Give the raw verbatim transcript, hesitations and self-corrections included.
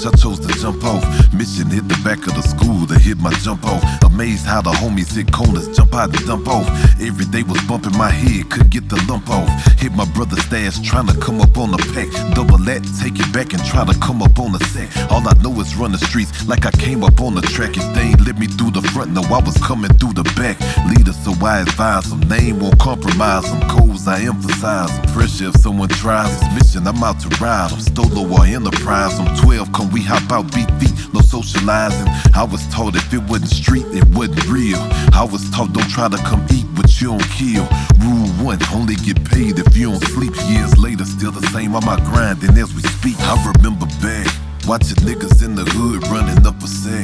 I chose to jump off. Mission hit the back of the school to hit my jump off. Amazed how the homies hit corners, jump out and dump off. Every day was bumping my head, couldn't get the lump off. Hit my brother's stash, trying to come up on the pack. Double that, take it back and try to come up on the sack. All I know is run the streets like I came up on the track. If they ain't let me through the front, no, I was coming through the back. Leader, so I advise them, name won't compromise them. Codes, I emphasize them. Pressure if someone tries this mission, I'm out to ride them. Stolo or enterprise, I'm twelve, come we hop out, beat feet, no socializing. I was taught if it wasn't street, it wasn't real. I was taught don't try to come eat what you don't kill. Rule one, only get paid if you don't sleep. Years later, still the same, I'm out grinding as we speak. I remember back, watching niggas in the hood running up a sack.